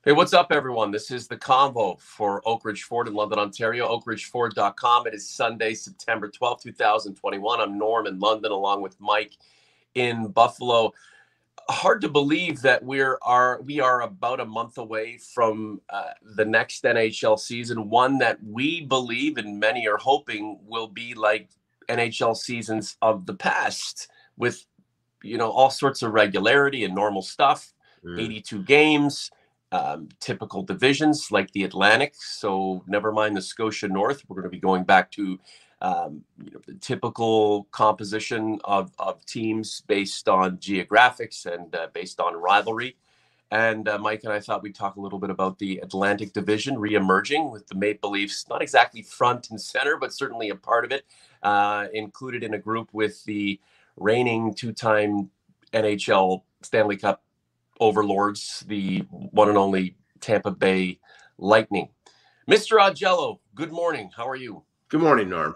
Hey, what's up, everyone? This is the Convo for Oak Ridge Ford in London, Ontario, oakridgeford.com. It is Sunday, September 12th, 2021. I'm Norm in London, along with Mike in Buffalo. Hard to believe that we are about a month away from the next NHL season, one that we believe and many are hoping will be like NHL seasons of the past, with all sorts of regularity and normal stuff. 82 games. Typical divisions like the Atlantic. So never mind the Scotia North. We're going to be going back to the typical composition of teams based on geographics and based on rivalry. And Mike and I thought we'd talk a little bit about the Atlantic Division reemerging with the Maple Leafs, not exactly front and center, but certainly a part of it, included in a group with the reigning two-time NHL Stanley Cup overlords, the one and only Tampa Bay Lightning. Mr. Augello, good morning. How are you? Good morning, Norm.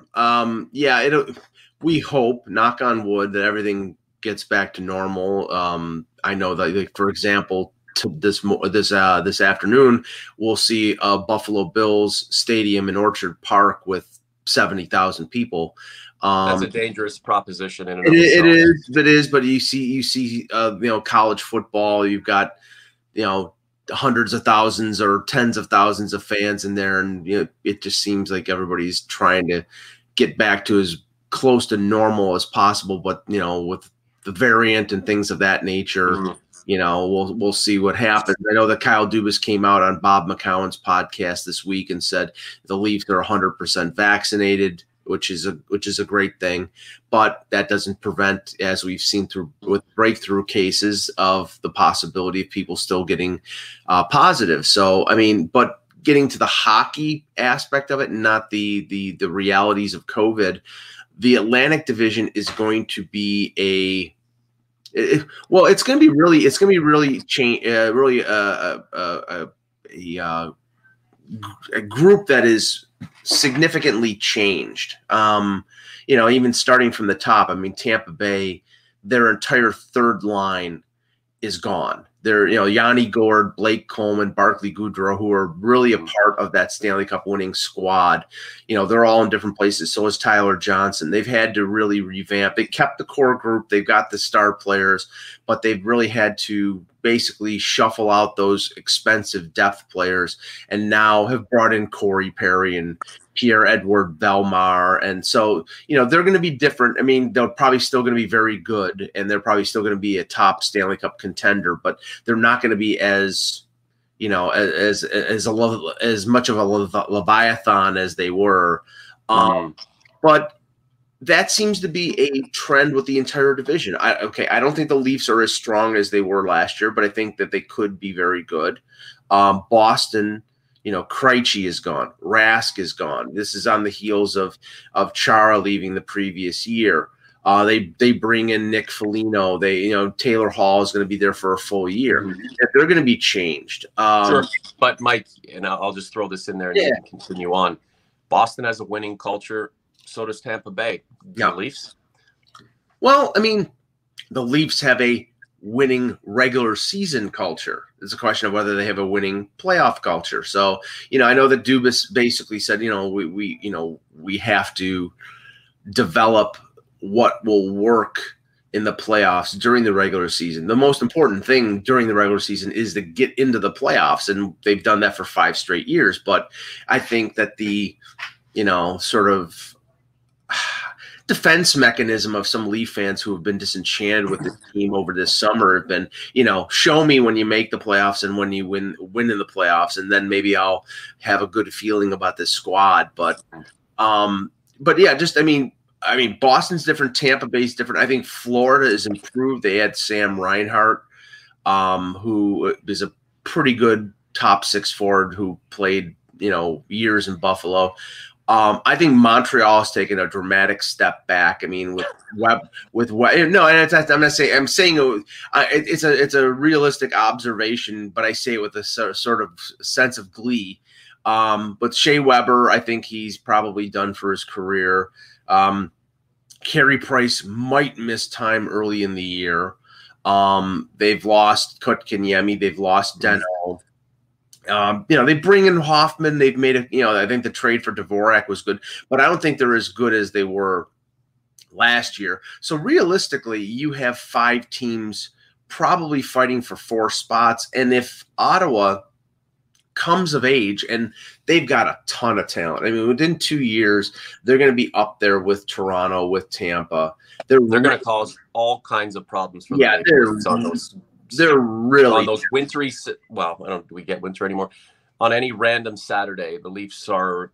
We hope, knock on wood, that everything gets back to normal. I know that, like, for example, this afternoon, we'll see a Buffalo Bills stadium in Orchard Park with 70,000 people. That's a dangerous proposition in and of itself. It is, but you see, college football. You've got, hundreds of thousands or tens of thousands of fans in there, and it just seems like everybody's trying to get back to as close to normal as possible. But with the variant and things of that nature, we'll see what happens. I know that Kyle Dubas came out on Bob McCown's podcast this week and said the Leafs are 100% vaccinated, which is a great thing, but that doesn't prevent, as we've seen with breakthrough cases, of the possibility of people still getting positive. So, but getting to the hockey aspect of it, not the realities of COVID, the Atlantic Division is going to be it's going to be really a group that is significantly changed. Even starting from the top, Tampa Bay, their entire third line is gone. They're, Yanni Gourde, Blake Coleman, Barclay Goodrow, who are really a part of that Stanley Cup winning squad. They're all in different places. So is Tyler Johnson. They've had to really revamp. They kept the core group. They've got the star players, but they've really had to basically shuffle out those expensive depth players, and now have brought in Corey Perry and Pierre-Edouard Bellemare. And so, they're going to be different. They're probably still going to be very good, and they're probably still going to be a top Stanley Cup contender, but they're not going to be as much of a Leviathan as they were. But that seems to be a trend with the entire division. I don't think the Leafs are as strong as they were last year, but I think that they could be very good. Boston, Krejci is gone. Rask is gone. This is on the heels of Chara leaving the previous year. They bring in Nick Foligno. Taylor Hall is going to be there for a full year. They're going to be changed. Sure, but Mike, and I'll just throw this in there and you can continue on. Boston has a winning culture. So does Tampa Bay. The Leafs? Well, the Leafs have a winning regular season culture. It's a question of whether they have a winning playoff culture. So, I know that Dubas basically said, we have to develop what will work in the playoffs during the regular season. The most important thing during the regular season is to get into the playoffs, and they've done that for 5 straight years. But I think that the, sort of defense mechanism of some Leaf fans who have been disenchanted with the team over this summer have been, show me when you make the playoffs and when you win in the playoffs, and then maybe I'll have a good feeling about this squad. But yeah, Boston's different, Tampa Bay's different. I think Florida is improved. They had Sam Reinhart, who is a pretty good top 6 forward who played, years in Buffalo. I think Montreal has taken a dramatic step back. I'm not saying. I'm saying it's a realistic observation, but I say it with a sort of sense of glee. But Shea Weber, I think he's probably done for his career. Carey Price might miss time early in the year. They've lost Kotkaniemi. They've lost Deno. They bring in Hoffman. They've made it. I think the trade for Dvorak was good, but I don't think they're as good as they were last year. So realistically, you have 5 teams probably fighting for 4 spots. And if Ottawa comes of age, and they've got a ton of talent. I mean, within 2 years, they're going to be up there with Toronto, with Tampa. They're going to cause all kinds of problems for the Leafs on those. They're really on those wintry. Well, I don't. Do we get winter anymore? On any random Saturday, the Leafs are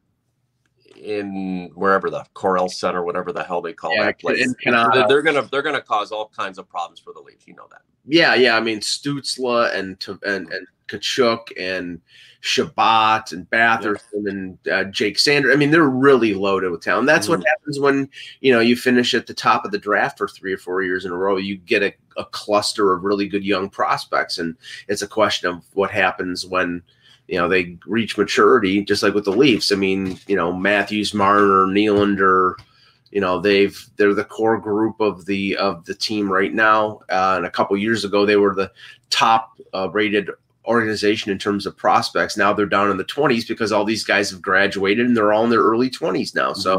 in wherever the Corel Center, whatever the hell they call that place. They're gonna cause all kinds of problems for the Leafs. You know that. Yeah. I mean, Stützle and Tkachuk and Shabbat and Batherson and Jake Sanders. I mean, they're really loaded with talent. That's what happens when you finish at the top of the draft for 3 or 4 years in a row. You get a cluster of really good young prospects, and it's a question of what happens when they reach maturity, just like with the Leafs. I mean, Matthews, Marner, Nylander, they're the core group of the team right now. And a couple years ago, they were the top rated organization in terms of prospects. Now they're down in the 20s because all these guys have graduated and they're all in their early 20s now. So,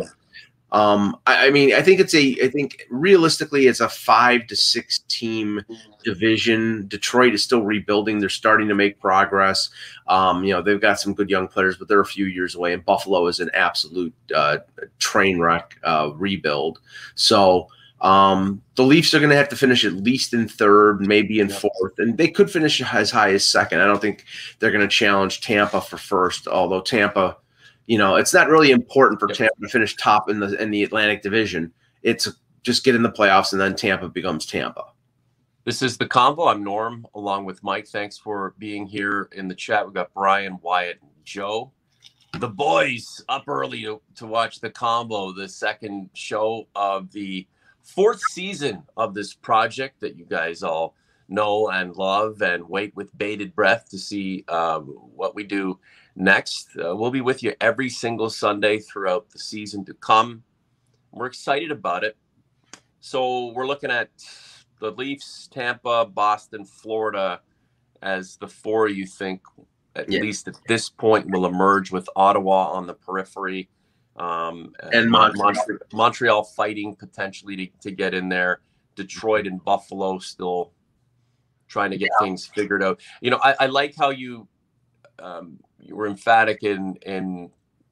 I think realistically it's a 5 to 6 team division. Detroit is still rebuilding. They're starting to make progress. They've got some good young players, but they're a few years away. And Buffalo is an absolute train wreck rebuild. So the Leafs are going to have to finish at least in 3rd, maybe in 4th, and they could finish as high as 2nd. I don't think they're going to challenge Tampa for 1st, although Tampa, it's not really important for Tampa to finish top in the Atlantic Division. It's just get in the playoffs, and then Tampa becomes Tampa. This is The Convo. I'm Norm, along with Mike. Thanks for being here in the chat. We've got Brian, Wyatt, and Joe. The boys up early to watch The Convo, the second show of the 4th season of this project that you guys all know and love and wait with bated breath to see what we do next. We'll be with you every single Sunday throughout the season to come. We're excited about it. So we're looking at the Leafs, Tampa, Boston, Florida as the 4 you think, at least at this point, will emerge, with Ottawa on the periphery. And Montreal fighting potentially to get in there. Detroit and Buffalo still trying to get things figured out. I like how you were emphatic in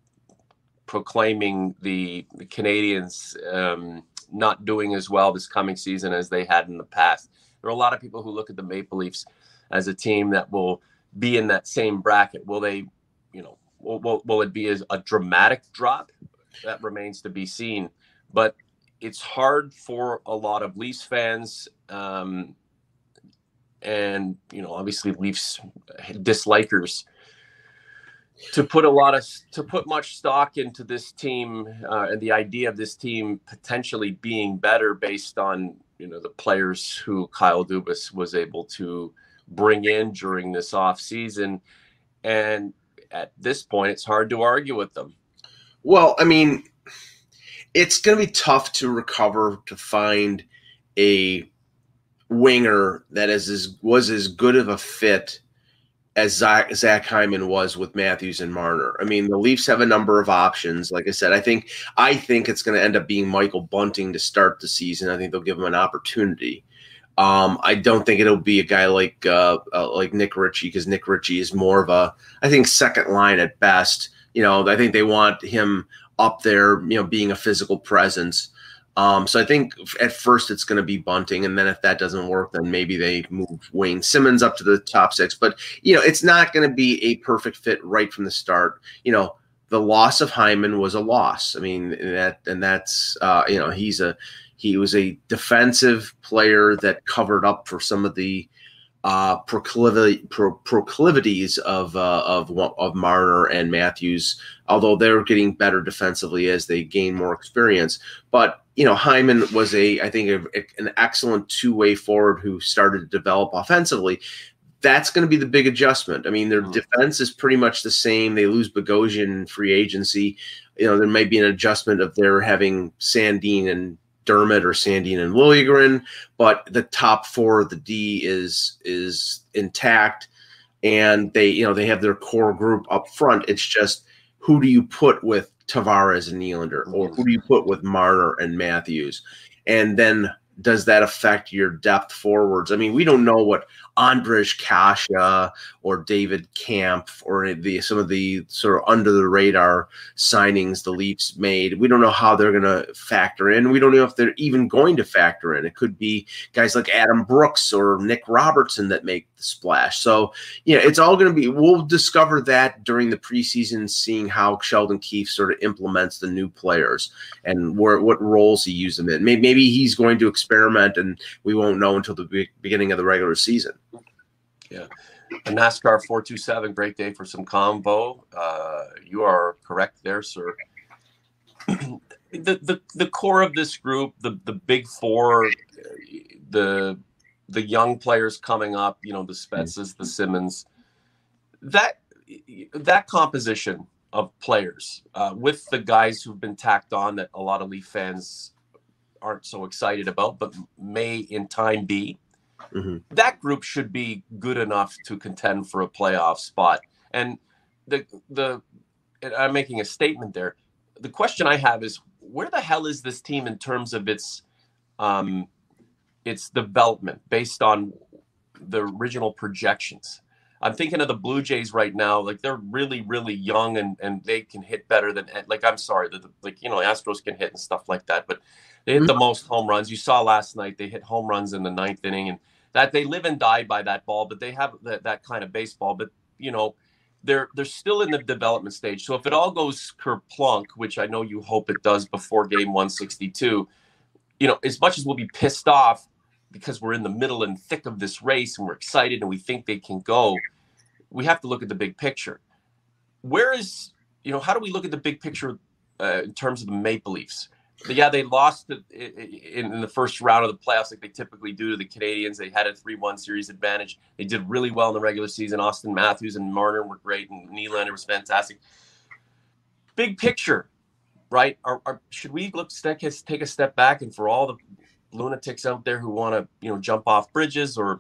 proclaiming the Canadians not doing as well this coming season as they had in the past. There are a lot of people who look at the Maple Leafs as a team that will be in that same bracket. Will they, will it be a dramatic drop? That remains to be seen. But it's hard for a lot of Leafs fans, and obviously Leafs dislikers, to put much stock into this team and the idea of this team potentially being better based on the players who Kyle Dubas was able to bring in during this off season. And at this point, it's hard to argue with them. Well, I mean, it's going to be tough to recover, to find a winger that was as good of a fit as Zach Hyman was with Matthews and Marner. I mean, the Leafs have a number of options. Like I said, I think it's going to end up being Michael Bunting to start the season. I think they'll give him an opportunity. I don't think it'll be a guy like Nick Ritchie, because Nick Ritchie is more of a, I think, second line at best. I think they want him up there, being a physical presence. So I think at first it's going to be Bunting, and then if that doesn't work, then maybe they move Wayne Simmons up to the top 6. But it's not going to be a perfect fit right from the start. The loss of Hyman was a loss. I mean, that's he was a defensive player that covered up for some of the proclivities of Marner and Matthews, although they're getting better defensively as they gain more experience. But Hyman was I think an excellent two-way forward who started to develop offensively. That's going to be the big adjustment. I mean, their defense is pretty much the same. They lose Bogosian in free agency. There may be an adjustment of their having Sandin and Dermott or Sandin and Liljegren, but the top 4 of the D is intact. and they have their core group up front. It's just, who do you put with Tavares and Nylander, or who do you put with Marner and Matthews? And then does that affect your depth forwards? I mean, we don't know what Andrej Kase or David Kampf or some of the sort of under the radar signings the Leafs made. We don't know how they're going to factor in. We don't know if they're even going to factor in. It could be guys like Adam Brooks or Nick Robertson that make the splash. So, it's all going to be, we'll discover that during the preseason, seeing how Sheldon Keefe sort of implements the new players and what roles he uses them in. Maybe he's going to experiment and we won't know until the beginning of the regular season. Yeah. A NASCAR 427, great day for some combo. You are correct there, sir. The core of this group, the big four, the young players coming up, the Spetzes, the Simmons, that composition of players with the guys who've been tacked on that a lot of Leaf fans aren't so excited about, but may in time be. Mm-hmm. That group should be good enough to contend for a playoff spot. And and I'm making a statement there. The question I have is, where the hell is this team in terms of its development based on the original projections? I'm thinking of the Blue Jays right now. Like, they're really, really young and they can hit better than, Astros can hit and stuff like that, but they hit the most home runs. You saw last night, they hit home runs in the 9th inning, and that they live and die by that ball, but they have that kind of baseball. But, they're still in the development stage. So if it all goes kerplunk, which I know you hope it does before game 162, as much as we'll be pissed off because we're in the middle and thick of this race and we're excited and we think they can go, we have to look at the big picture. How do we look at the big picture in terms of the Maple Leafs? Yeah, they lost in the first round of the playoffs like they typically do to the Canadians. They had a 3-1 series advantage. They did really well in the regular season. Austin Matthews and Marner were great, and Nylander was fantastic. Big picture, right? Should we take a step back, and for all the lunatics out there who want to jump off bridges or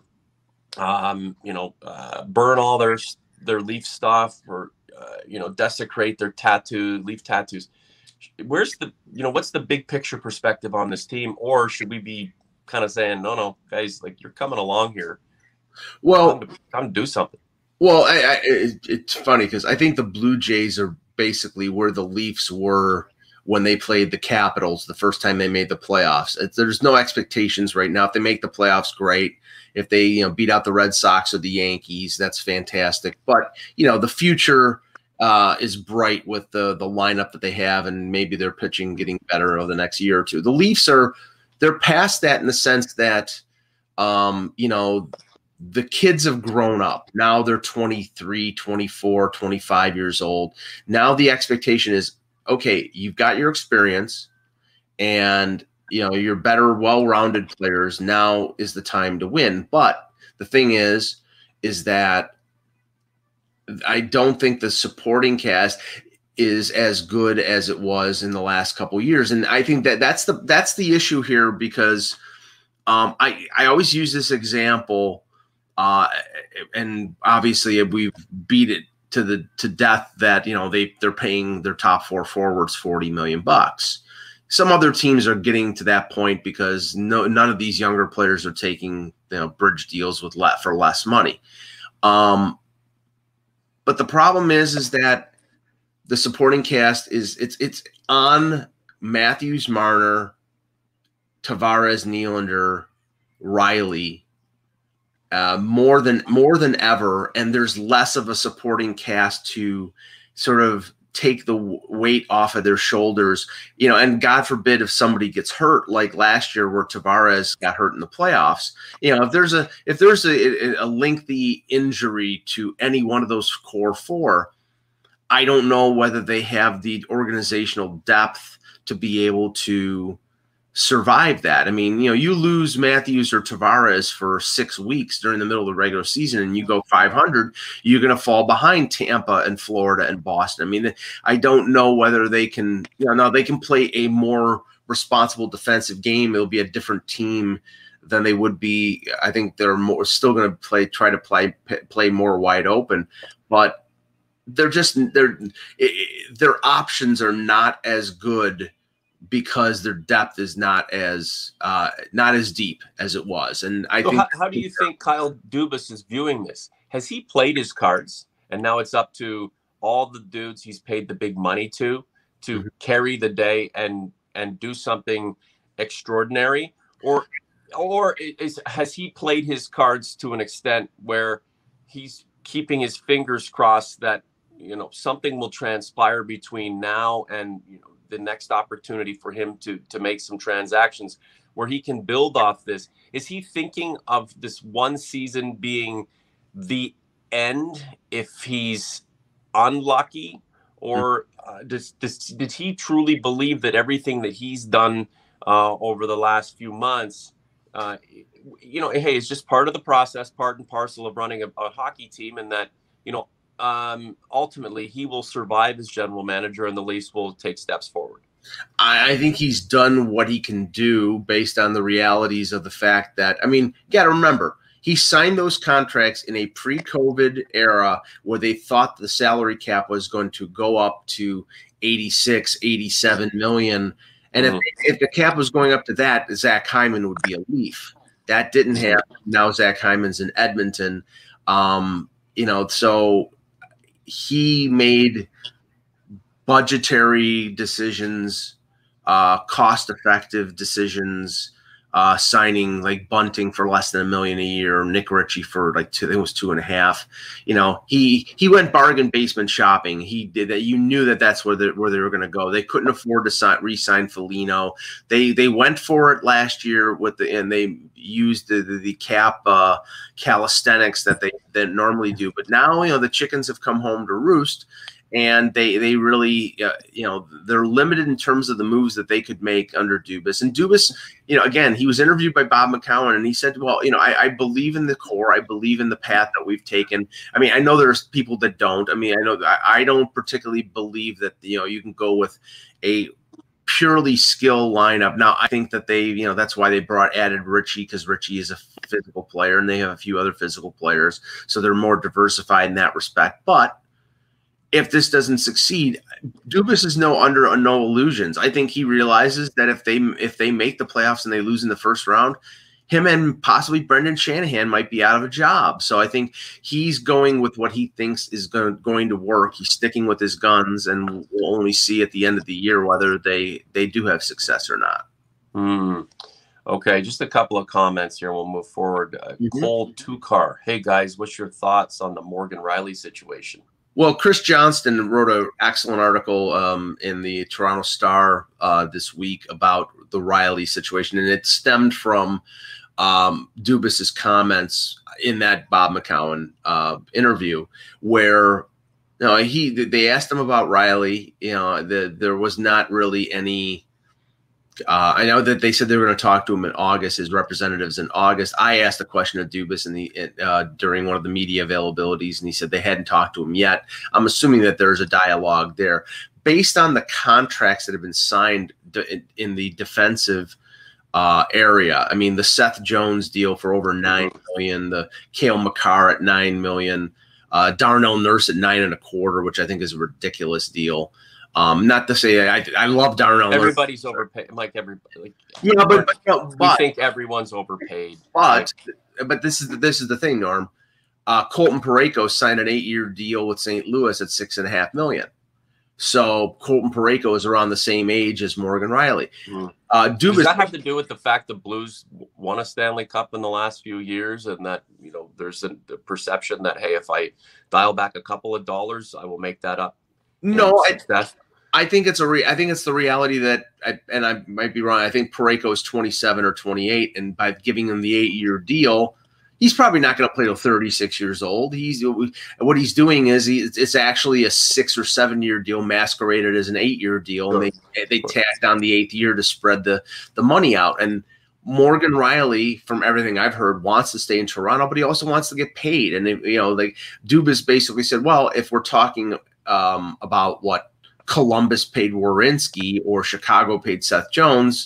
burn all their Leaf stuff or desecrate their Leaf tattoos, what's the big picture perspective on this team? Or should we be kind of saying, no, guys, like, you're coming along here. Well, time to do something. Well, it's funny because I think the Blue Jays are basically where the Leafs were when they played the Capitals the first time they made the playoffs. There's no expectations right now. If they make the playoffs, great. If they beat out the Red Sox or the Yankees, that's fantastic. But the future is bright with the lineup that they have, and maybe their pitching getting better over the next year or two. The Leafs they're past that in the sense that the kids have grown up. Now they're 23, 24, 25 years old. Now the expectation is, okay, you've got your experience and you're better, well-rounded players. Now is the time to win. But the thing is that I don't think the supporting cast is as good as it was in the last couple of years. And I think that's the issue here, because I always use this example, and obviously we've beat it to death that they're paying their top four forwards $40 million. Some other teams are getting to that point because none of these younger players are taking bridge deals for less money. But the problem is that the supporting cast it's on Matthews, Marner, Tavares, Nylander, Riley, more than ever, and there's less of a supporting cast to sort of take the weight off of their shoulders, and God forbid if somebody gets hurt like last year where Tavares got hurt in the playoffs, if there's a lengthy injury to any one of those core four, I don't know whether they have the organizational depth to be able to survive that. I mean, you lose Matthews or Tavares for 6 weeks during the middle of the regular season and you go 500, you're going to fall behind Tampa and Florida and Boston. I mean, I don't know whether they can, they can play a more responsible defensive game. It'll be a different team than they would be. I think they're still going to try to play more wide open, but their options are not as good because their depth is not as deep as it was. And I think how do you think Kyle Dubas is viewing this? Has he played his cards, and now it's up to all the dudes he's paid the big money to carry the day and do something extraordinary, or has he played his cards to an extent where he's keeping his fingers crossed that something will transpire between now and the next opportunity for him to make some transactions where he can build off this? Is he thinking of this one season being the end if he's unlucky, or did he truly believe that everything that he's done over the last few months, hey, it's just part of the process, part and parcel of running a hockey team, and that ultimately he will survive as general manager and the Leafs will take steps forward? I think he's done what he can do based on the realities of the fact that, you got to remember, he signed those contracts in a pre-COVID era where they thought the salary cap was going to go up to 86, 87 million. And if the cap was going up to that, Zach Hyman would be a Leaf. That didn't happen. Now Zach Hyman's in Edmonton. So he made budgetary decisions, cost-effective decisions, signing like Bunting for less than $1 million a year, Nick Ritchie for like it was $2.5 million. He went bargain basement shopping. He did that. You knew that's where they were going to go. They couldn't afford to re-sign Foligno. They went for it last year and they used the cap calisthenics that they normally do. But now the chickens have come home to roost. And they really, they're limited in terms of the moves that they could make under Dubas. And Dubas, again, he was interviewed by Bob McCown, and he said, well, I believe in the core. I believe in the path that we've taken. I know there's people that don't. I don't particularly believe that, you can go with a purely skill lineup. Now, I think that that's why they added Ritchie, because Ritchie is a physical player, and they have a few other physical players. So they're more diversified in that respect. But if this doesn't succeed, Dubas is under no illusions. I think he realizes that if they make the playoffs and they lose in the first round, him and possibly Brendan Shanahan might be out of a job. So I think he's going with what he thinks is going to work. He's sticking with his guns, and we'll only see at the end of the year whether they do have success or not. Okay, just a couple of comments here. We'll move forward. Cole Tukar. Hey, guys, what's your thoughts on the Morgan Rielly situation? Well, Chris Johnston wrote an excellent article in the Toronto Star this week about the Rielly situation, and it stemmed from Dubas's comments in that Bob McCown interview, where they asked him about Rielly. There was not really any. I know that they said they were going to talk to him in August, his representatives in August. I asked a question of Dubas during one of the media availabilities, and he said they hadn't talked to him yet. I'm assuming that there's a dialogue there. Based on the contracts that have been signed in the defensive area, the Seth Jones deal for over $9 million, the Cale Makar at $9 million, Darnell Nurse at $9.25, which I think is a ridiculous deal. Not to say I love Darnell. Everybody's overpaid. But I think everyone's overpaid. But this is the thing, Norm. Colton Parayko signed an 8-year deal with St. Louis at $6.5 million. So Colton Parayko is around the same age as Morgan Rielly. Does that have to do with the fact the Blues won a Stanley Cup in the last few years, and that there's the perception that, hey, if I dial back a couple of dollars, I will make that up? No, I think it's the reality that, and I might be wrong, I think Parayko is 27 or 28, and by giving him the 8-year deal, he's probably not going to play till 36 years old. What he's doing is it's actually a 6 or 7 year deal masqueraded as an 8-year deal, and they tacked on the 8th year to spread the money out. And Morgan Rielly, from everything I've heard, wants to stay in Toronto, but he also wants to get paid. And Dubas basically said, well, if we're talking about what Columbus paid Werenski or Chicago paid Seth Jones,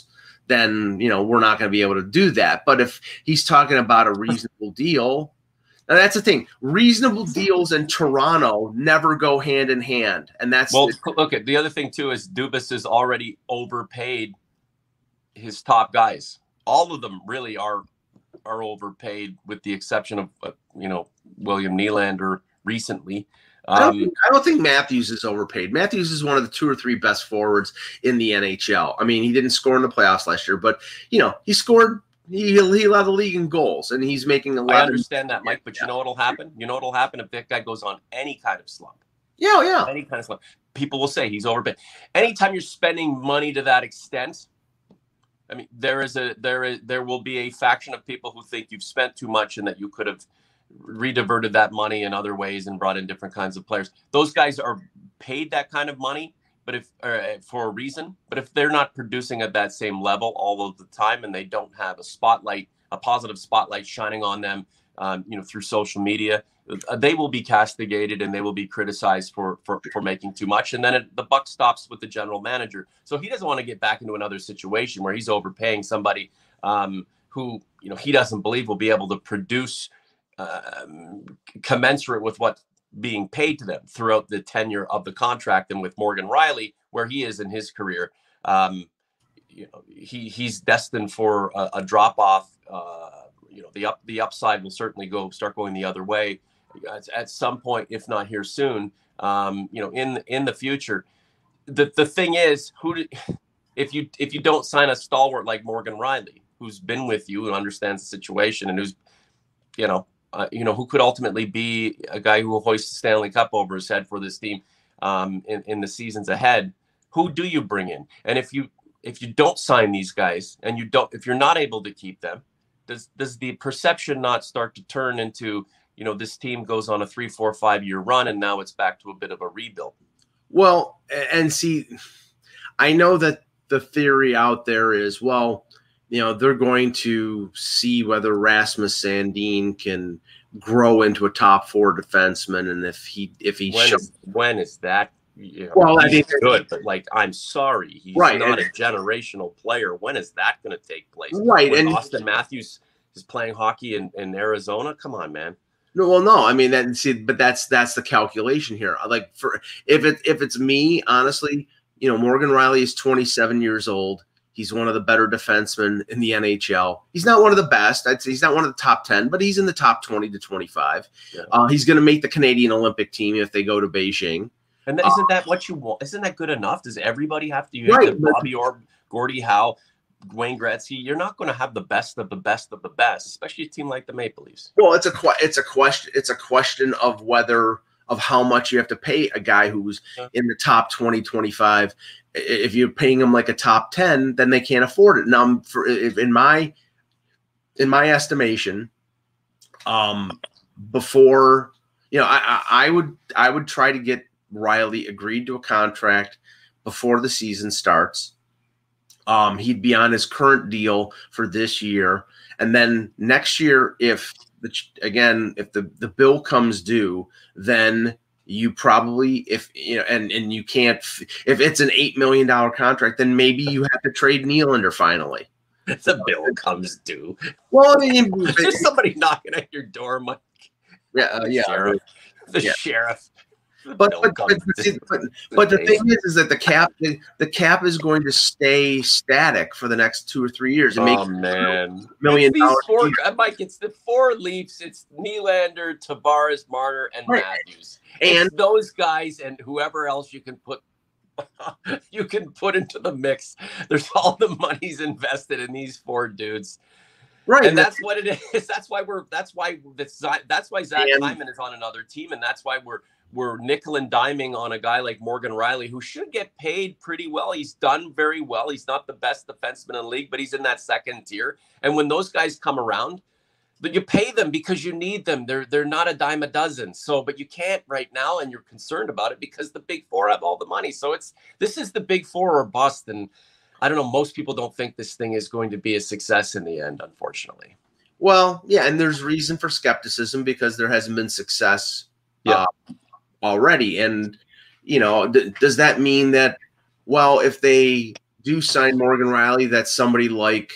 then, we're not going to be able to do that. But if he's talking about a reasonable deal, now that's the thing. Reasonable deals in Toronto never go hand in hand. And that's look at the other thing too is Dubas has already overpaid his top guys. All of them really are overpaid, with the exception of William Nylander recently. I don't think Matthews is overpaid. Matthews is one of the 2 or 3 best forwards in the NHL. I mean, he didn't score in the playoffs last year, but he scored. He led the league in goals, and he's making 11. I understand that, Mike, but you know what'll happen? You know what'll happen if that guy goes on any kind of slump? Yeah. Any kind of slump. People will say he's overpaid. Anytime you're spending money to that extent, I mean, there will be a faction of people who think you've spent too much and that you could have rediverted that money in other ways and brought in different kinds of players. Those guys are paid that kind of money, but for a reason. But if they're not producing at that same level all of the time, and they don't have a positive spotlight shining on them, through social media, they will be castigated and they will be criticized for making too much. And then the buck stops with the general manager. So he doesn't want to get back into another situation where he's overpaying somebody who he doesn't believe will be able to produce commensurate with what's being paid to them throughout the tenure of the contract. And with Morgan Rielly, where he is in his career, he's destined for a drop off. The upside will certainly start going the other way at some point, if not here soon. In the future. The thing is, if you don't sign a stalwart like Morgan Rielly, who's been with you and understands the situation, and who's who could ultimately be a guy who will hoist the Stanley Cup over his head for this team in the seasons ahead, who do you bring in? And if you don't sign these guys, and if you're not able to keep them, does the perception not start to turn into, this team goes on a 3, 4, 5-year run, and now it's back to a bit of a rebuild? Well, and see, I know that the theory out there is, they're going to see whether Rasmus Sandin can grow into a top 4 defenseman, and if he when is that? I think good, but I'm sorry, he's not a generational player. When is that going to take place? Right, when Austin Matthews is playing hockey in Arizona. Come on, man. No. I mean, but that's the calculation here. Like, if it's me, honestly, Morgan Rielly is 27 years old. He's one of the better defensemen in the NHL. He's not one of the best. I'd say he's not one of the top 10, but he's in the top 20 to 25. Yeah. He's going to make the Canadian Olympic team if they go to Beijing. And isn't that what you want? Isn't that good enough? Does everybody have to? You have to Bobby Orr, Gordie Howe, Wayne Gretzky. You're not going to have the best of the best of the best, especially a team like the Maple Leafs. Well, it's a question of how much you have to pay a guy who's in the top 20, 25. If you're paying him like a top 10, then they can't afford it. Now, in my estimation, before I would try to get Rielly agreed to a contract before the season starts. He'd be on his current deal for this year, and then next year, if the bill comes due, then you probably, and you can't, if it's an $8 million contract, then maybe you have to trade Nylander finally. If the bill comes due. Well, I mean, there's somebody knocking at your door, Mike. The sheriff. But the thing is that the cap is going to stay static for the next 2 or 3 years. $1 million. Mike, it's the 4 Leafs. It's Nylander, Tavares, Marner, and Matthews. And it's those guys and whoever else you can put into the mix. There's all the money's invested in these 4 dudes. Right. And that's what it is. That's why Zach Hyman is on another team, and that's why we're nickel and diming on a guy like Morgan Rielly, who should get paid pretty well. He's done very well. He's not the best defenseman in the league, but he's in that second tier. And when those guys come around, you pay them because you need them. They're not a dime a dozen. But you can't right now, and you're concerned about it because the Big Four have all the money. So this is the Big Four or bust. And I don't know, most people don't think this thing is going to be a success in the end, unfortunately. Well, yeah, and there's reason for skepticism because there hasn't been success already. And, does that mean that, if they do sign Morgan Riley, that's somebody like,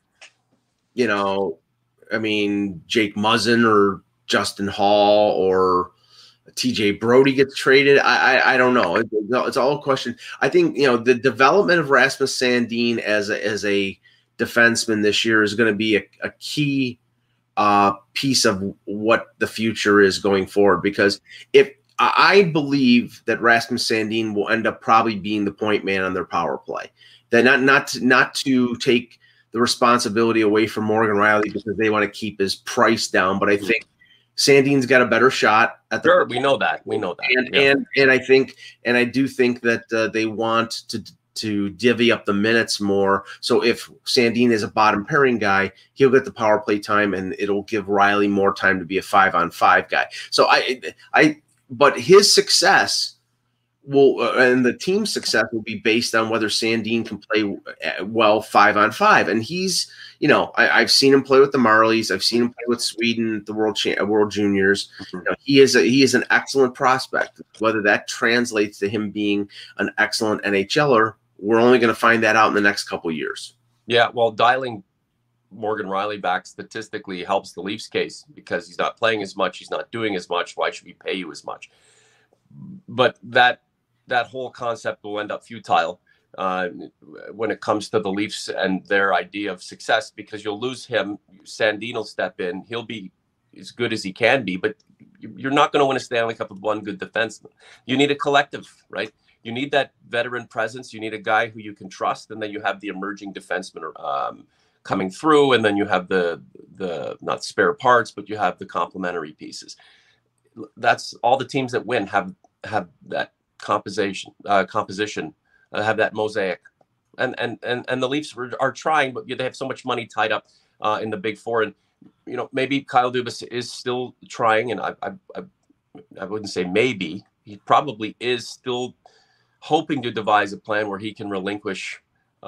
you know, I mean, Jake Muzzin or Justin Hall or TJ Brody gets traded. I don't know. It's all a question. I think, you know, the development of Rasmus Sandin as a defenseman this year is going to be a key piece of what the future is going forward, because if I believe that Rasmus Sandin will end up probably being the point man on their power play, that not to take the responsibility away from Morgan Riley because they want to keep his price down, but I think Sandin's got a better shot at the. Sure, we know that. And I do think that they want to divvy up the minutes more. So if Sandin is a bottom pairing guy, he'll get the power play time, and it'll give Riley more time to be a 5-on-5 guy. So but his success will, and the team's success will be based on whether Sandin can play well 5-on-5. And he's, you know, I've seen him play with the Marlies. I've seen him play with Sweden at the World Juniors. You know, he is an excellent prospect. Whether that translates to him being an excellent NHLer, we're only going to find that out in the next couple of years. Yeah, well, dialing Morgan Riley back statistically helps the Leafs case because he's not playing as much. He's not doing as much. Why should we pay you as much? But that whole concept will end up futile when it comes to the Leafs and their idea of success, because you'll lose him. Sandin will step in. He'll be as good as he can be, but you're not going to win a Stanley Cup with one good defenseman. You need a collective, right? You need that veteran presence. You need a guy who you can trust, and then you have the emerging defenseman coming through, and then you have the not spare parts, but you have the complementary pieces. That's all the teams that win have that composition, have that mosaic, and the Leafs are trying, but they have so much money tied up in the Big Four, and you know, maybe Kyle Dubas is still trying, and I wouldn't say maybe, he probably is still hoping to devise a plan where he can relinquish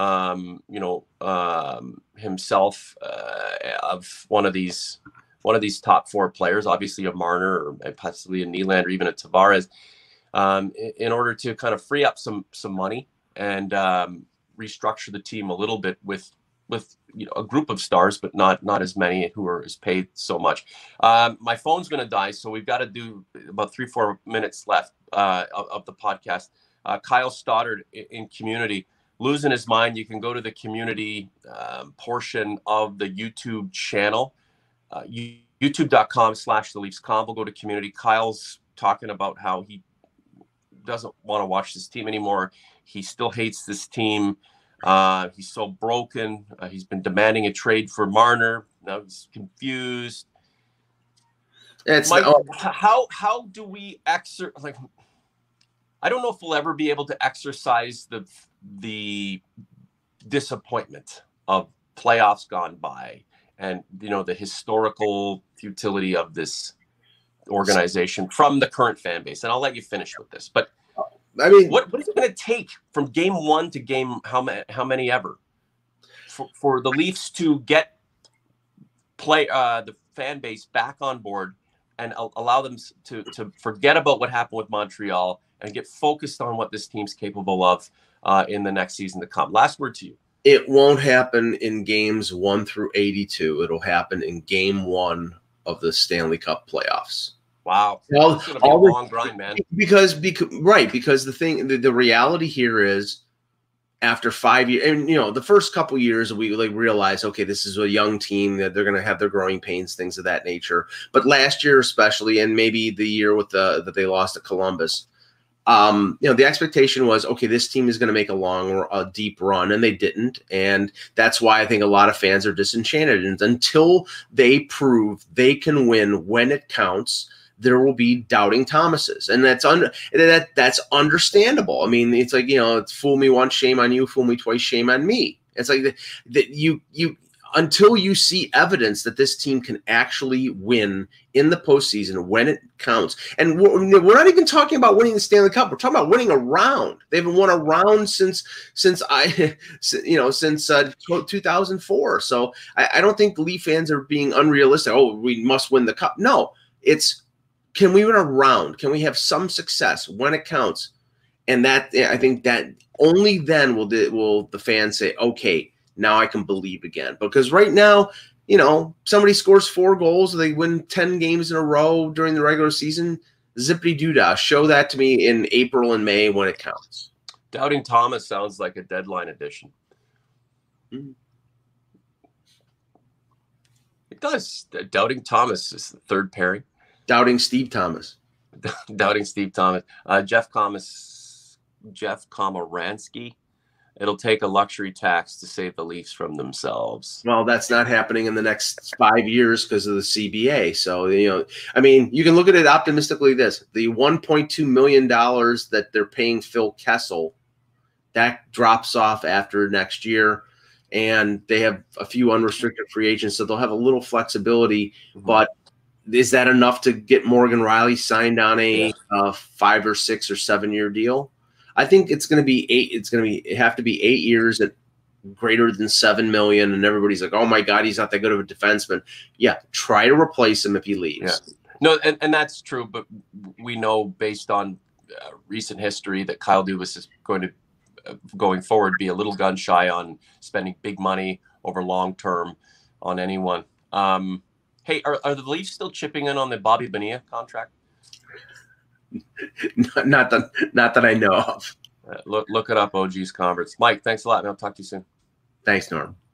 himself of one of these top four players, obviously a Marner or possibly a Nylander or even a Tavares, in order to kind of free up some money and restructure the team a little bit with a group of stars, but not as many who are paid so much. My phone's going to die, so we've got to do about 3-4 minutes left of the podcast. Kyle Stoddard in Community, losing his mind. You can go to the community portion of the YouTube channel, youtube.com/the Leafs Convo. Go to Community. Kyle's talking about how he doesn't want to watch this team anymore. He still hates this team. He's so broken. He's been demanding a trade for Marner. Now he's confused. Mike, how do we I don't know if we'll ever be able to exercise the disappointment of playoffs gone by, and the historical futility of this organization from the current fan base. And I'll let you finish with this, but I mean, what is it going to take from game one to game how many ever for the Leafs to get the fan base back on board and allow them to forget about what happened with Montreal and get focused on what this team's capable of in the next season to come? Last word to you. It won't happen in games 1 through 82. It'll happen in game 1 of the Stanley Cup playoffs. Wow. It's going to be a long grind, man. Because the reality here is, after 5 years, and the first couple years we realize, okay, this is a young team, that they're going to have their growing pains, things of that nature. But last year especially, and maybe the year with that they lost to Columbus, the expectation was, okay, this team is going to make a deep run, and they didn't. And that's why I think a lot of fans are disenchanted. And until they prove they can win when it counts, there will be doubting Thomases. And that's understandable. I mean, it's like, it's fool me once, shame on you, fool me twice, shame on me. It's like that you until you see evidence that this team can actually win in the postseason when it counts. And we're not even talking about winning the Stanley Cup. We're talking about winning a round. They haven't won a round since 2004. So I don't think the Leaf fans are being unrealistic. Oh, we must win the Cup. No, it's, can we win a round? Can we have some success when it counts? And that, I think that only then will the fans say, okay, now I can believe again. Because right now, somebody scores 4 goals, they win 10 games in a row during the regular season. Zippity doo-dah. Show that to me in April and May when it counts. Doubting Thomas sounds like a deadline edition. Mm-hmm. It does. Doubting Thomas is the third pairing. Doubting Steve Thomas. Doubting Steve Thomas. Jeff Komaransky. It'll take a luxury tax to save the Leafs from themselves. Well, that's not happening in the next 5 years because of the CBA. So, you can look at it optimistically. The $1.2 million that they're paying Phil Kessel, that drops off after next year. And they have a few unrestricted free agents, so they'll have a little flexibility. Mm-hmm. But is that enough to get Morgan Rielly signed on a 5 or 6 or 7 year deal? I think it's going to be 8. It have to be 8 years at greater than $7 million, and everybody's like, "Oh my God, he's not that good of a defenseman." Yeah, try to replace him if he leaves. Yeah. No, and that's true, but we know based on recent history that Kyle Dubas is going forward, be a little gun shy on spending big money over long term on anyone. Hey, are the Leafs still chipping in on the Bobby Bonilla contract? Not that I know of. Look it up, OG's Converts. Mike, thanks a lot, man. I'll talk to you soon. Thanks, Norm.